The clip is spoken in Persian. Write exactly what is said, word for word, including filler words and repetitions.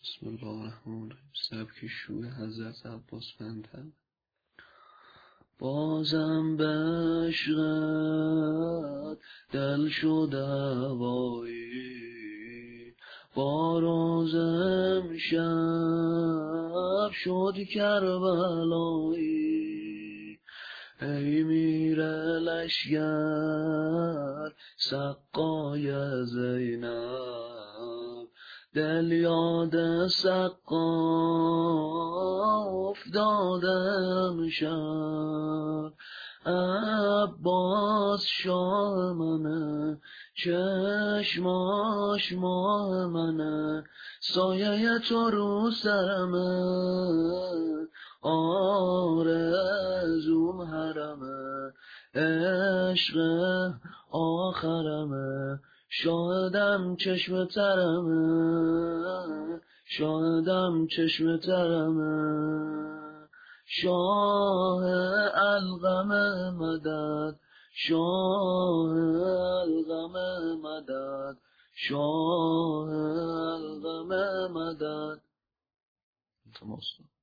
بسم الله الرحمن الرحیم. سبک شور حضرت عباس پنتن. بازم به عشقت دل شد هوایی، با راز امشب شد کربلایی. ای میره لشگر سقای زینب، دل یاد سقا افتاده امشب. عباس شاه منه، چشماش ماه منه، سایه تو رو سرمه، آرزوم حرمه، عشق آخرمه، شاهدم چشم ترمه، شاهدم چشم ترمه. شاه الغم مدد، شاه الغم مدد، شاه الغم مدد.